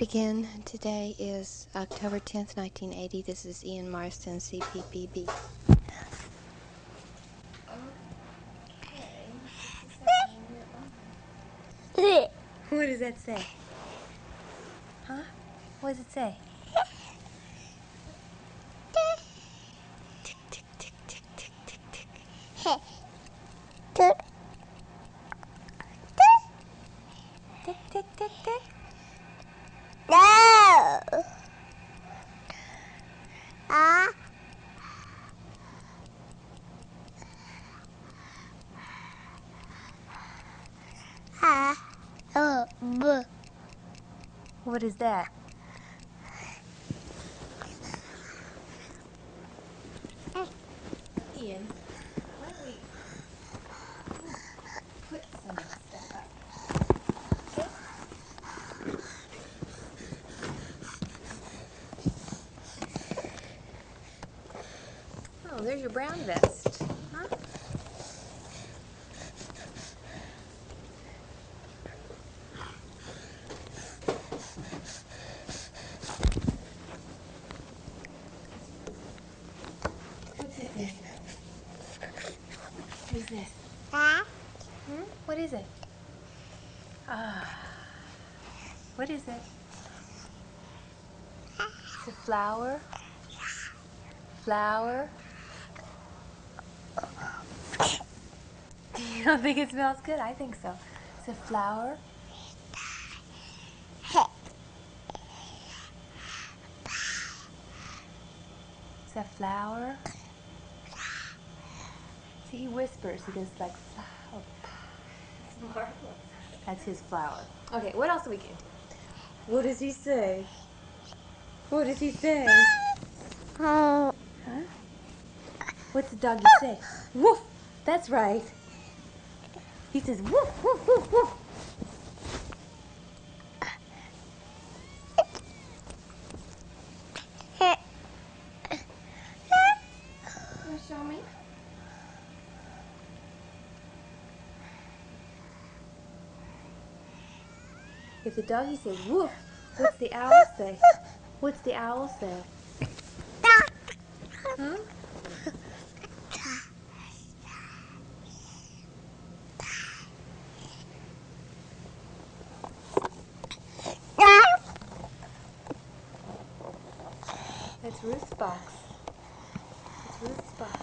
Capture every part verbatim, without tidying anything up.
Begin. Today is October tenth, nineteen eighty. This is Ian Marston, C P B B. Okay. What does that say? Huh? What does it say? Tick, tick, tick, tick, tick, tick, tick. Tick, tick, tick, tick. No! Ah. Ah. Oh, buh. What is that? Ian, why don't we put some stuff up? Okay? Oh, there's your brown vest. Huh? What's this in here? What is this? Huh? Hmm? What is it? Ah. What is it? It's a flower? Flower? You don't think it smells good? I think so. It's a flower? It's a flower? See, he whispers. He goes like, flower. It's marvelous. That's his flower. Okay, what else do we get? What does he say? What does he say? Huh? What's the doggy say? Woof! That's right. He says woof, woof, woof, woof. Can you show me? If the doggy says woof, what's the owl say? What's the owl say? Huh? That's Ruth's box. That's Ruth's box.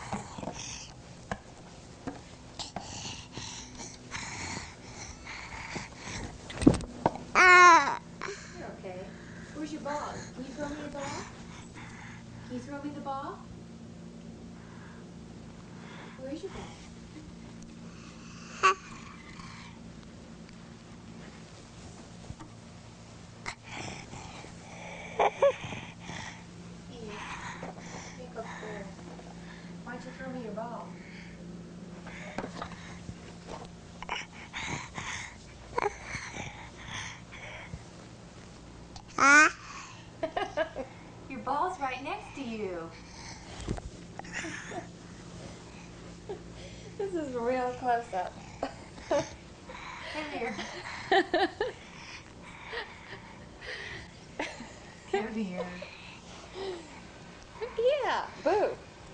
You're okay. Where's your ball? Can you throw me a ball? Can you throw me the ball? Where's your ball? Why don't you throw me your ball? Your ball's right next to you. This is a real close-up. Come here. Come here. Yeah, boo.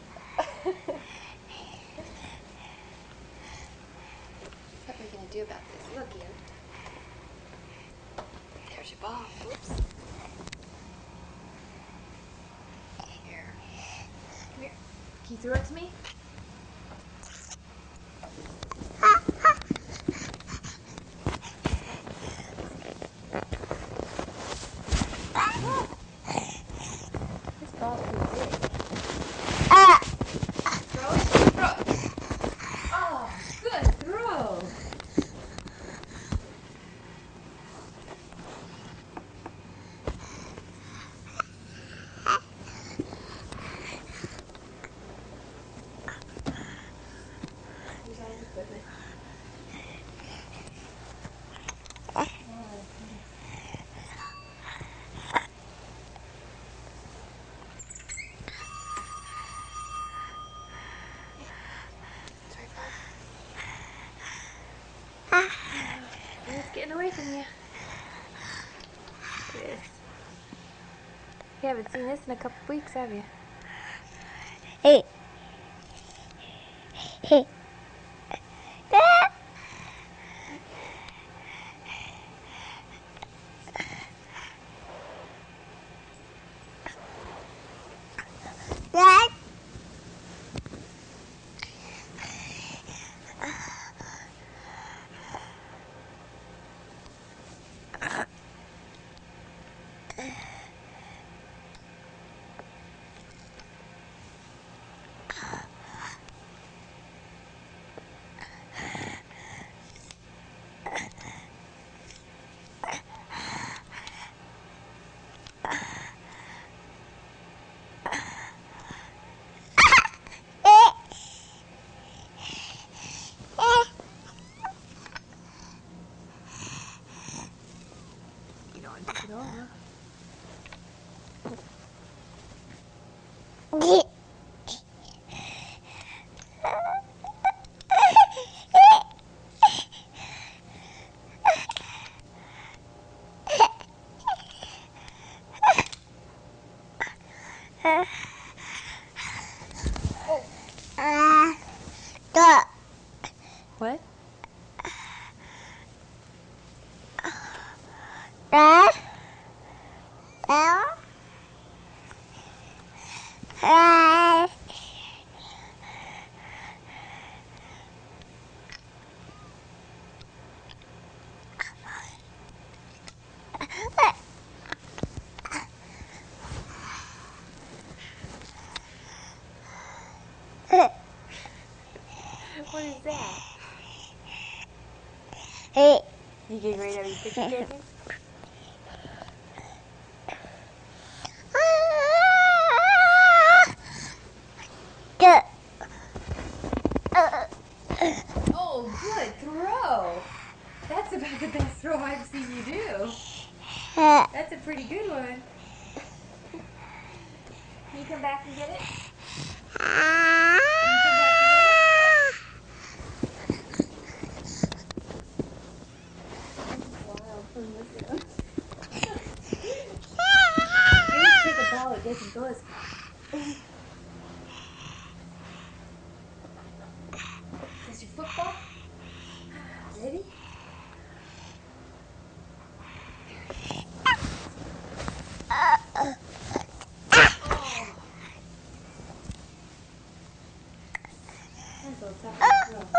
What are we going to do about this? Look, Ian. There's your ball. Oops. Here. Come here. Can you throw it to me? This ball's pretty big. Throw it. Throw it. Oh, good throw. You haven't seen this in a couple weeks, have you? Hey. Hey. Dad. You don't want to take it over. What? Dad. Dad. Dad. What is that? Hey. You getting ready to have your picture taken? Oh, good throw. That's about the best throw I've seen you do. That's a pretty good one. Can you come back and get it? Can you come back and get it? Wow, look at him. Maybe take a ball that doesn't go as far. Is this your football? Ready? Oh. That's a little tough to throw.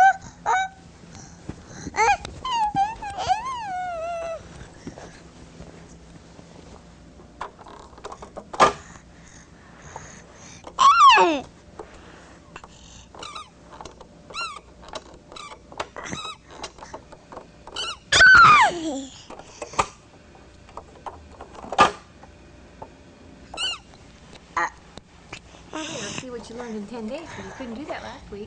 Let's see what you learned in ten days, because you couldn't do that last week.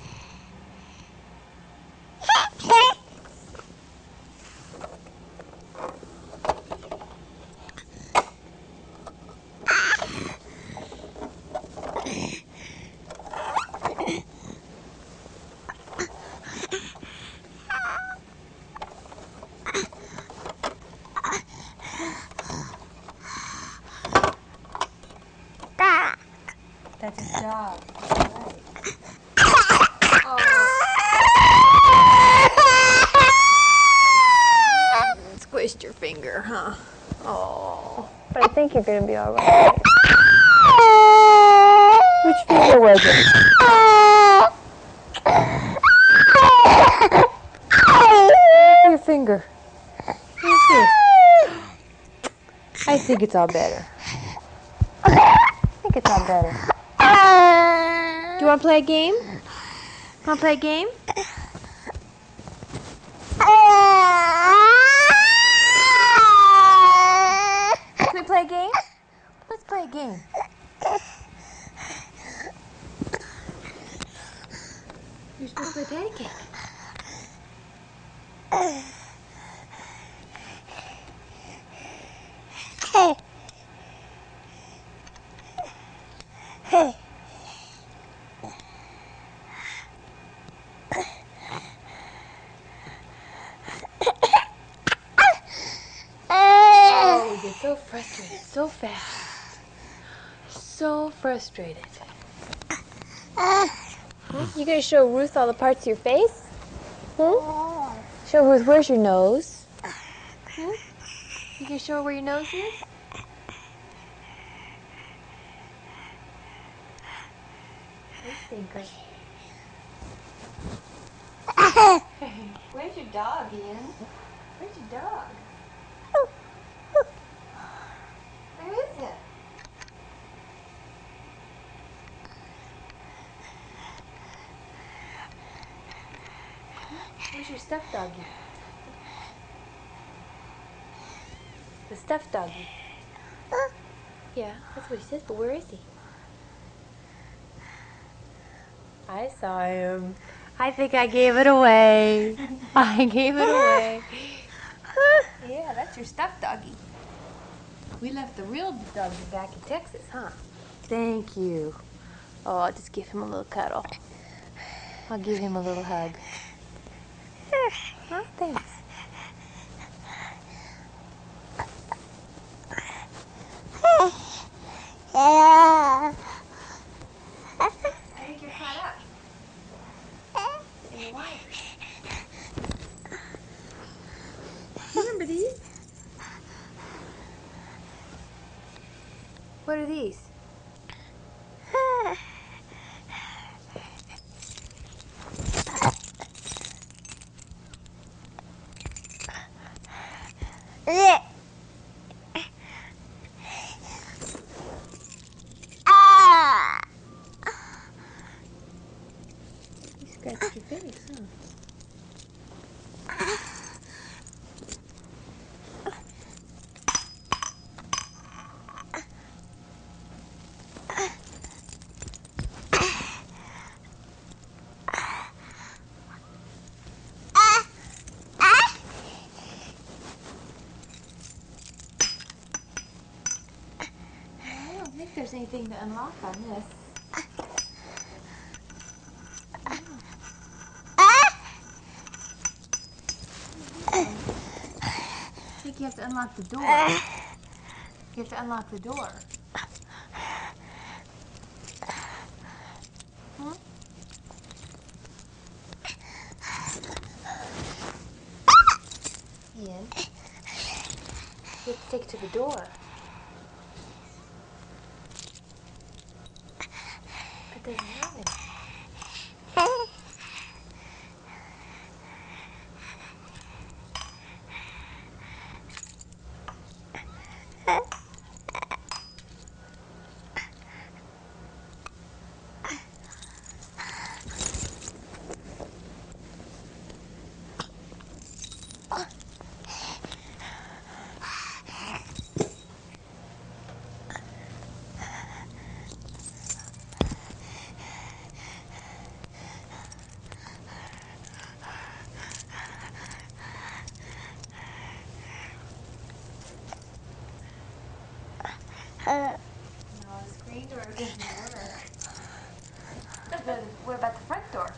That's his job. Right. Oh. Squished your finger, huh? Oh. But I think you're going to be all right. Which finger was it? Your finger. I think it's all better. I think it's all better. Do you want to play a game? Want to play a game? Can we play a game? Let's play a game. You're supposed to play patty cake. Oh, we get so frustrated so fast. so frustrated. Hmm? You gonna show Ruth all the parts of your face? Hmm? Show Ruth, where's your nose? Hmm? You gonna show her where your nose is? Hey, Stinker. Where's your dog, Ian? Where's your dog? Where is it? Where's your stuffed doggy? The stuffed doggy. Yeah, that's what he says, but where is he? I saw him. I think I gave it away. I gave it away. Yeah, that's your stuffed doggy. We left the real doggy back in Texas, huh? Thank you. Oh, I'll just give him a little cuddle. I'll give him a little hug. Oh, thanks. Yeah. I think you're caught up. In the wires. Remember these? What are these? Yeah. Ah. You scratched your face, huh? I don't think there's anything to unlock on this. I think you have to unlock the door. You have to unlock the door. Hmm? Ian, you have to take it to the door. It doesn't have it. Uh, No, the screen door doesn't work. But what about the front door?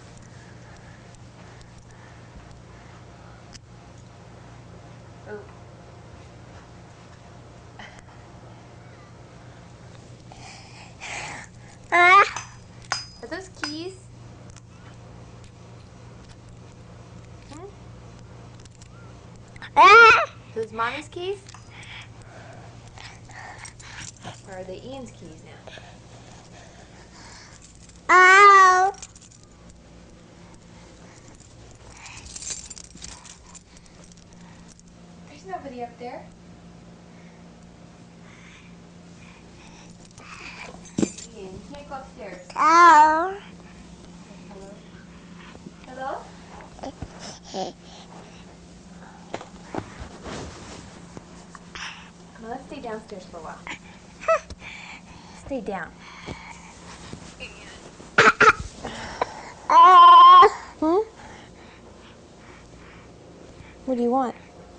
Oh. ah. Are those keys? Hmm? Ah. Those mommy's keys? Or are they Ian's keys now? Ow. There's nobody up there. Ian, you can't go upstairs. Ow. Hello? Come on, let's stay downstairs for a while. Stay down. Ah. Hmm? What do you want?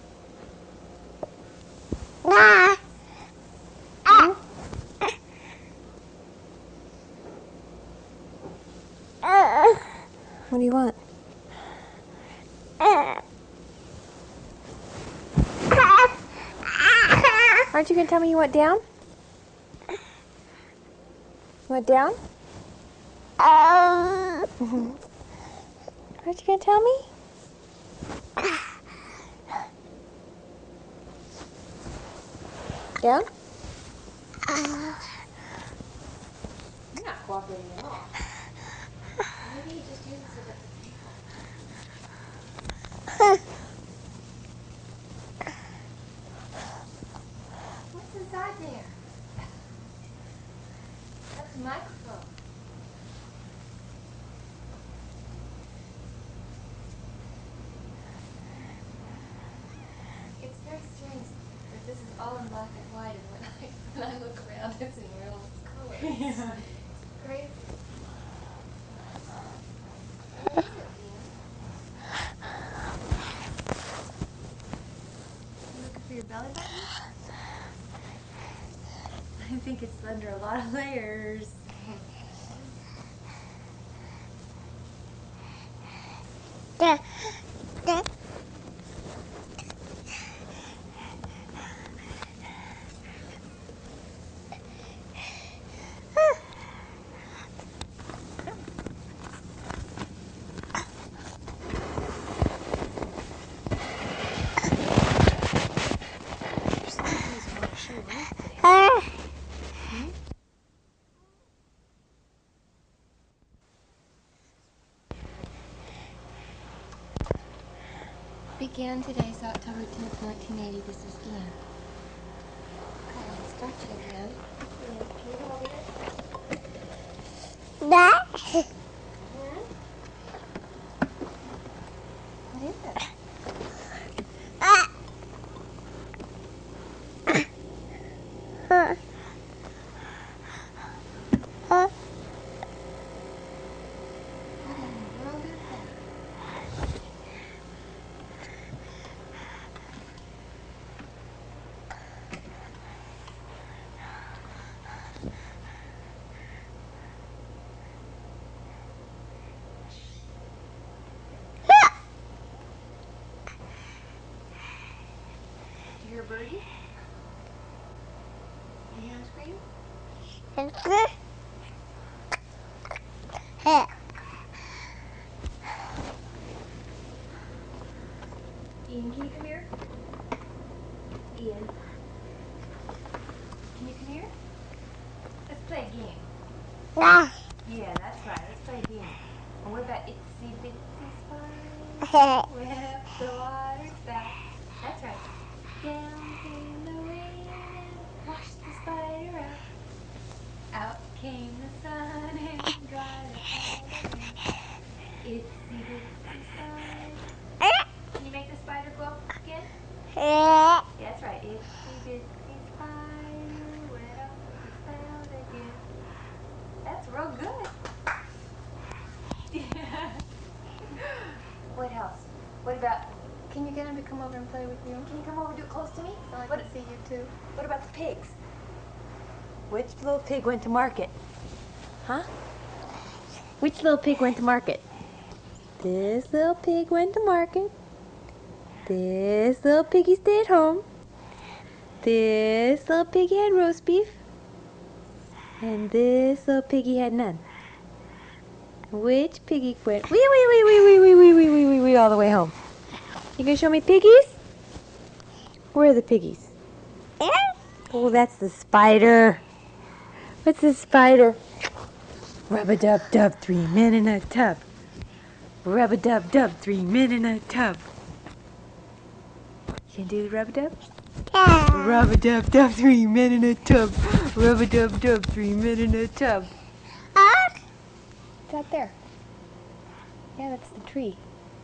Ah. Hmm? Uh. What do you want? Uh. Aren't you going to tell me you want down? Want down? Um. What you gonna tell me? Down? You're not cooperating at all. Maybe he just uses it as a table. What's inside there? That's a microphone. It's very strange that this is all in black and white, and when I when I look around, it's in real color. Yeah. It's crazy. What is it, Ian? You looking for your belly button? I think it's under a lot of layers. Da, da. Ah. Began today, so October tenth, nineteen eighty. This is Ian. Okay, let's start it again. Ian, can you come over here? Da. Hmm? What is it? Ah. Huh. Huh. What in the world is that? Do you hear a birdie? Do you hear him scream? Hey. Ian, can you come here? Ian. Can you come here? Let's play a game. Ah. Yeah, that's right. Let's play a game. And what about itsy bitsy spider? Hey. Where the water spout. That's right. Down came the rain and washed the spider out. Out came the sun and dried up all the rain. Itsy bitsy spider. Can you make the spider go up again? Yeah. Yeah, that's right. Itsy bitsy spider went up the spout again. That's real good. Yeah. What else? What about, can you get him to come over and play with you? Can you come over and do it close to me? So I can see you too. What about the pigs? Which little pig went to market? Huh? Which little pig went to market? This little pig went to market. This little piggy stayed home. This little piggy had roast beef. And this little piggy had none. Which piggy went wee wee wee wee wee wee wee wee wee wee wee all the way home? You gonna show me piggies? Where are the piggies? Oh, that's the spider. What's the spider? Rub-a-dub-dub, three men in a tub. Rub-a-dub-dub, three men in a tub. You can do the rub-a-dub? Yeah. Rub-a-dub-dub, three men in a tub. Rub-a-dub-dub, three men in a tub. Ah. It's out there. Yeah, that's the tree.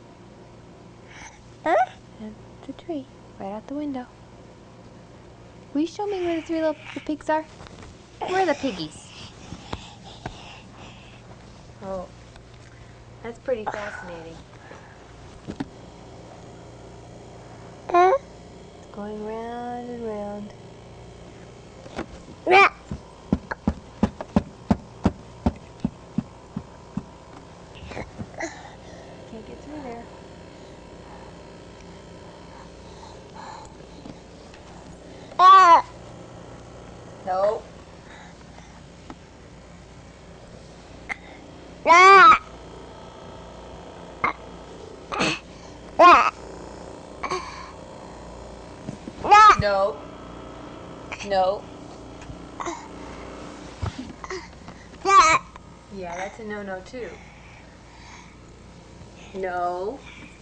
Huh? That's the tree. Right out the window. Will you show me where the three little the pigs are? Where are the piggies? Oh, that's pretty fascinating. Huh? It's going round and round. Yeah. Can't get through there. Ah. No. No. No. Yeah, that's a no-no too. No.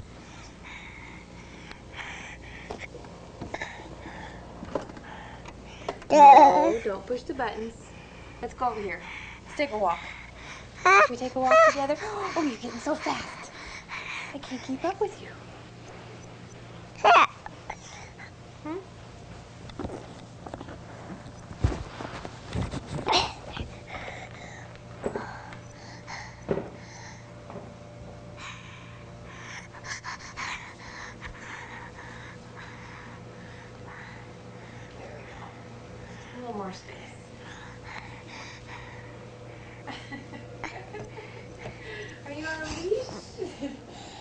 No, don't push the buttons. Let's go over here. Let's take a walk. Should we take a walk together? Oh, you're getting so fast. I can't keep up with you. Hmm? A little more space. Are you on a leash?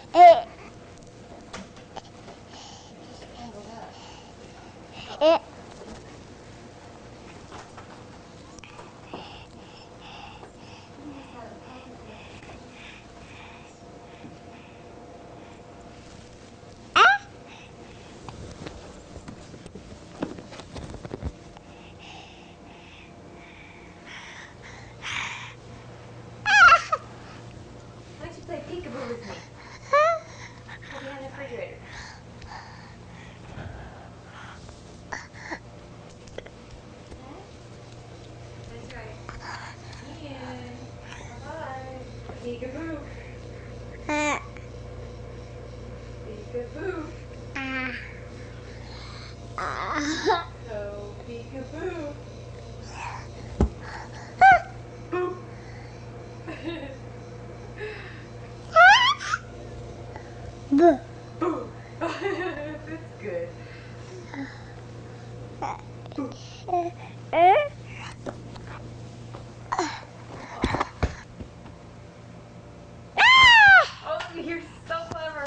Just tangled up. Why don't you play peekaboo with me? Go behind the refrigerator. That's right. Ian. Bye-bye. Peekaboo. Peekaboo. So peekaboo. Boop. Boo. Boo. That's good. Boo. Oh, you're so clever.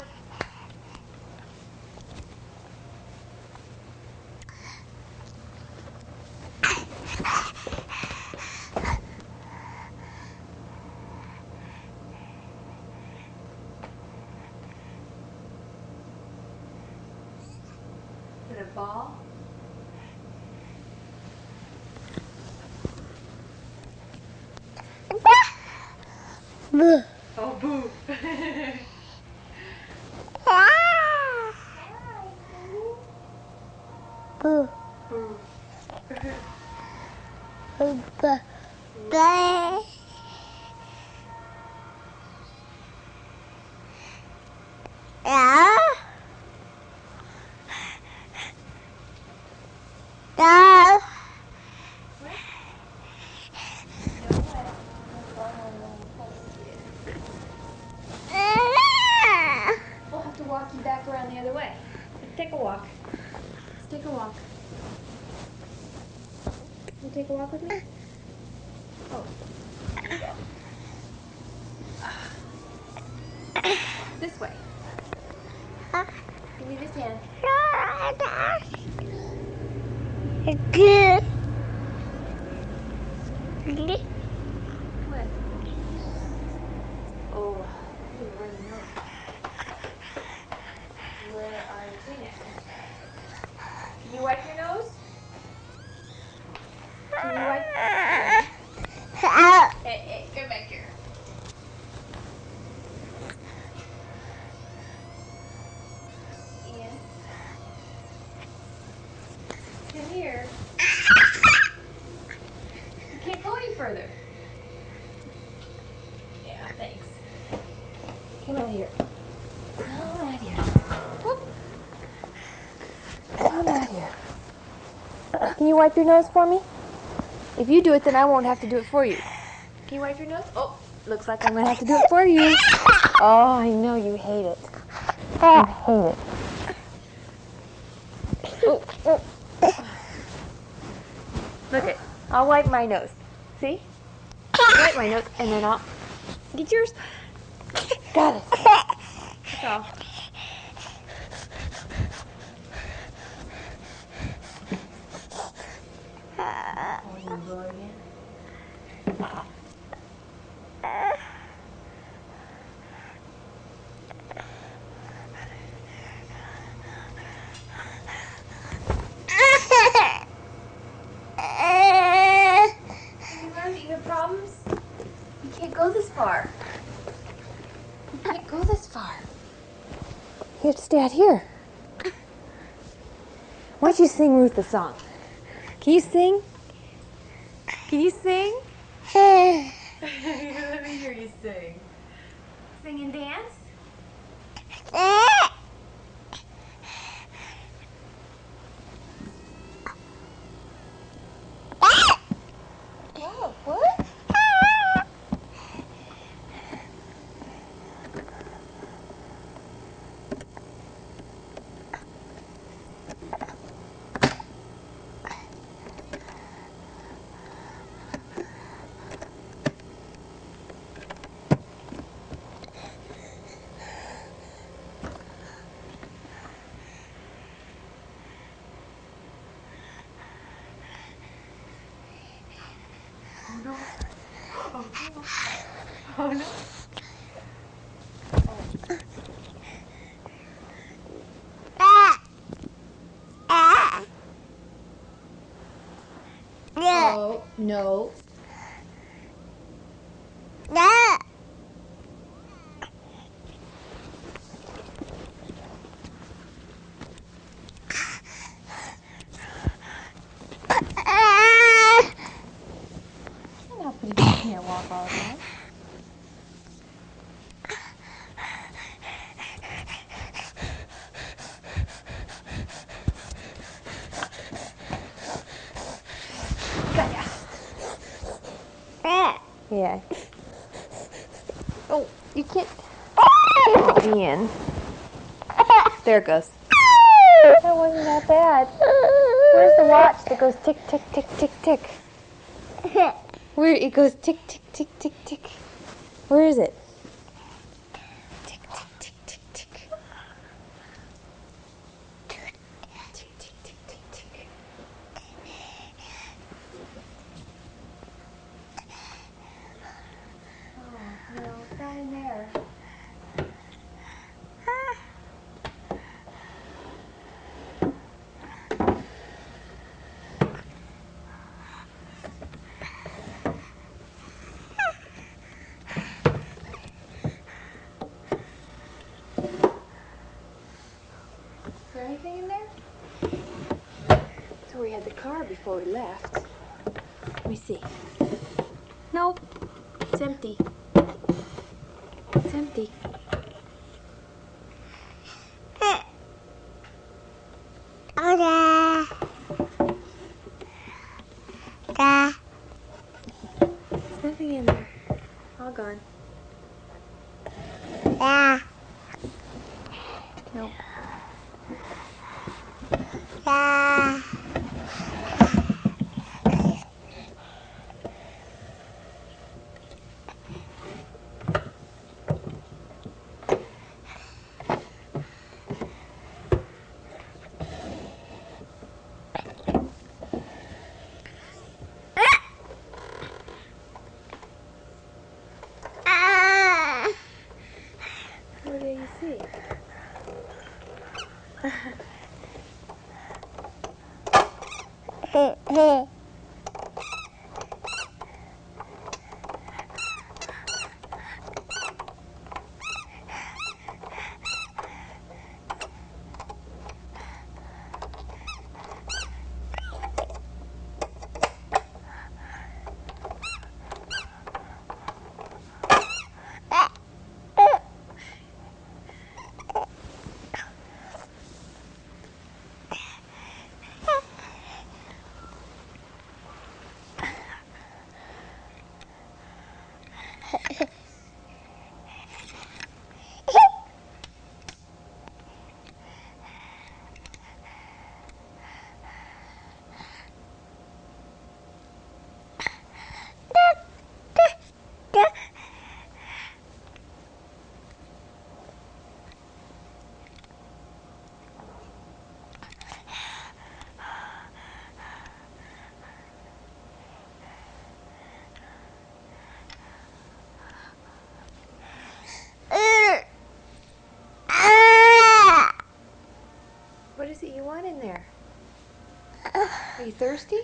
Is it a ball? Boo. Oh, boo. Boo. Boo. Boo. Boo. Yeah. No. We'll have to walk you back around the other way. Let's take a walk. Let's take a walk. You take a walk with me? Oh. Here you go. This way. Give me this hand. Good. What? Oh, you were in the nose. Where are your Kleenex? Can you wipe your nose? Can you wipe? Hey, hey, come back here. Ian. Come here. You can't go any further. Yeah, thanks. Come out here. Come out here. Whoop. Come out here. Can you wipe your nose for me? If you do it, then I won't have to do it for you. Can you wipe your nose? Oh, looks like I'm going to have to do it for you. Oh, I know you hate it. You hate it. Oh, oh. Look it. I'll wipe my nose. See? I'll wipe my nose, and then I'll get yours. Got it. That's all. Oh, you go again? have to stay out here. Why don't you sing Ruth a song? Can you sing? Can you sing? Let me hear you sing. Sing and dance? Oh, what? Oh no. Oh no. Oh no. Oh no. You can't walk all the time. Yeah. Oh, you can't. Ian. There it goes. That wasn't that bad. Where's the watch that goes tick, tick, tick, tick, tick? Where it goes tick, tick, tick, tick, tick. Where is it? Tick, tick, tick, tick, tick. Tick, tick, tick, tick, tick. Oh, no, it's not in there. Is there anything in there? That's where we had the car before we left. Let me see. Nope. It's empty. It's empty. There's nothing in there. All gone. Nope. What do you see? What is it you want in there? Are you thirsty?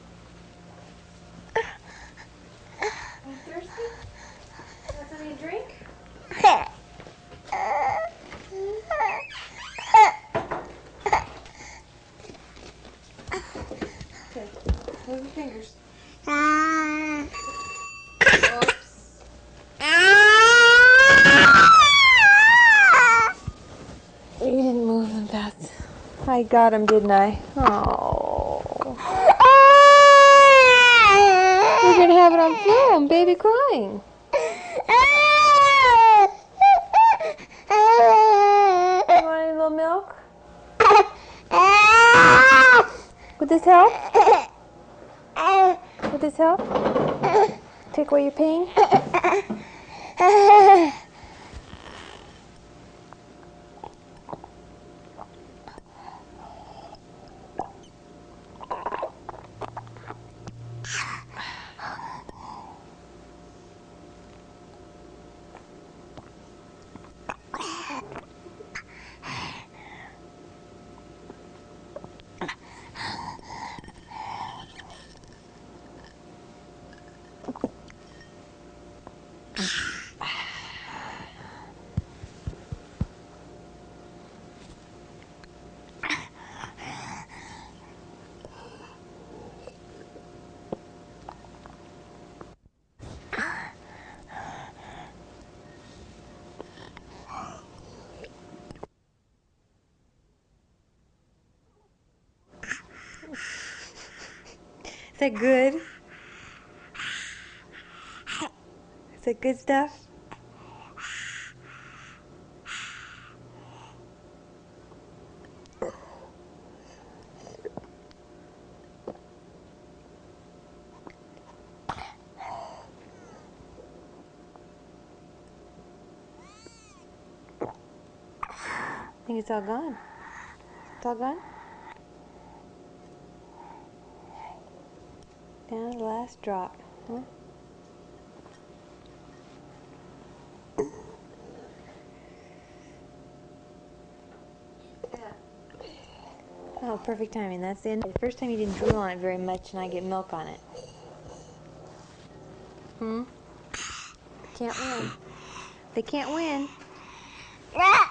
Are you thirsty? Want something to drink? Okay. Move your fingers. Ah. Oops. You didn't move them fast. I got him, didn't I? Oh. We're going to have it on film. Baby crying. You want any little milk? Would this help? Would this help? Take away your pain? Is that good? Is that good stuff? I think it's all gone. It's all gone? Down to the last drop, huh? Oh, perfect timing. That's the end. The first time you didn't drool on it very much, and I get milk on it. Hmm? Can't win. They can't win. Ah.